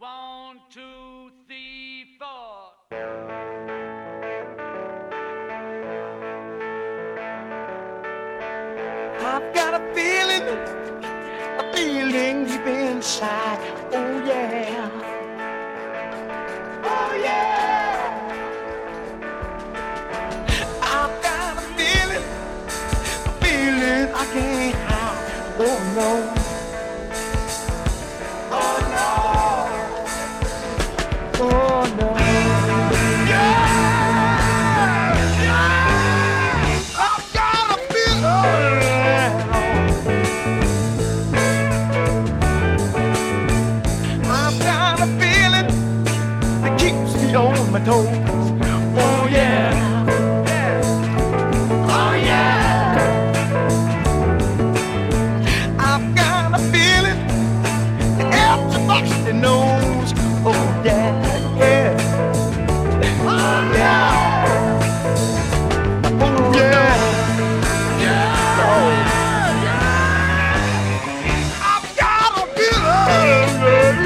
1, 2, 3, 4. I've got a feeling deep inside. Oh yeah, oh yeah. I've got a feeling I can't hide. Oh no. Oh no. Yeah, yeah. I've got a feeling. I've got a feeling that keeps me on my toes. Oh yeah. Yeah. Oh yeah. I've got a feeling that everybody knows. Oh yeah. Yeah. Oh yeah. Oh yeah. Yeah. Oh yeah. I've got a feeling.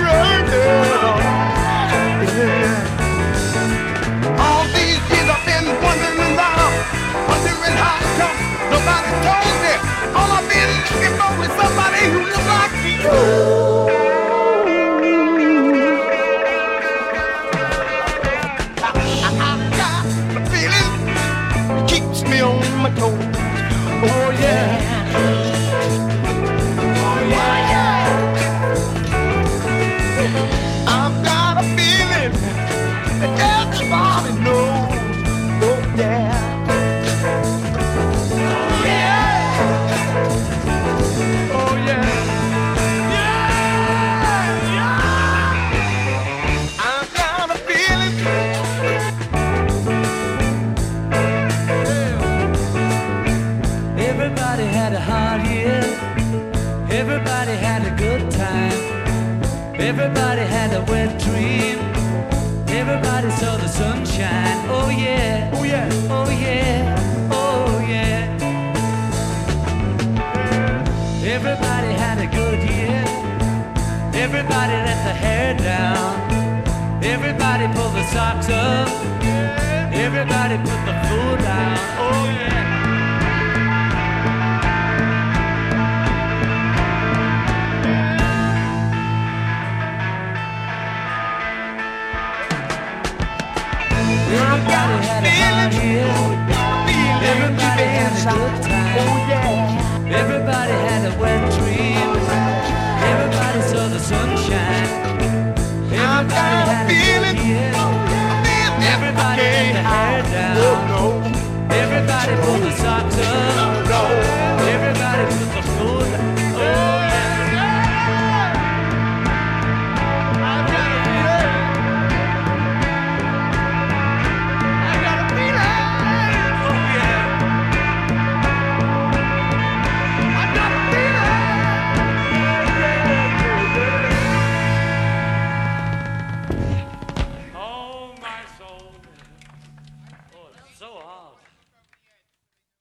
Yeah. All these years I've been wondering how it come. Nobody told me. All I've been looking for is somebody who looks like you. Me on my toes. Oh yeah. Oh yeah, yeah. I've got a feeling that everybody knows. Oh yeah. Oh yeah. Oh yeah. Yeah, yeah. I've got a feeling. Everybody had a hard year. Everybody had a good time. Everybody had a wet dream. Everybody saw the sunshine. Oh yeah. Oh yeah. Oh yeah. Oh yeah. Everybody had a good year. Everybody let the hair down. Everybody pulled the socks up. Everybody put the food down. Oh yeah. Everybody had a hard year. Everybody had a good time. Oh yeah. Everybody had a wet dream. Everybody saw the sunshine. Everybody had a good year. Everybody let the hair down. Everybody pulled the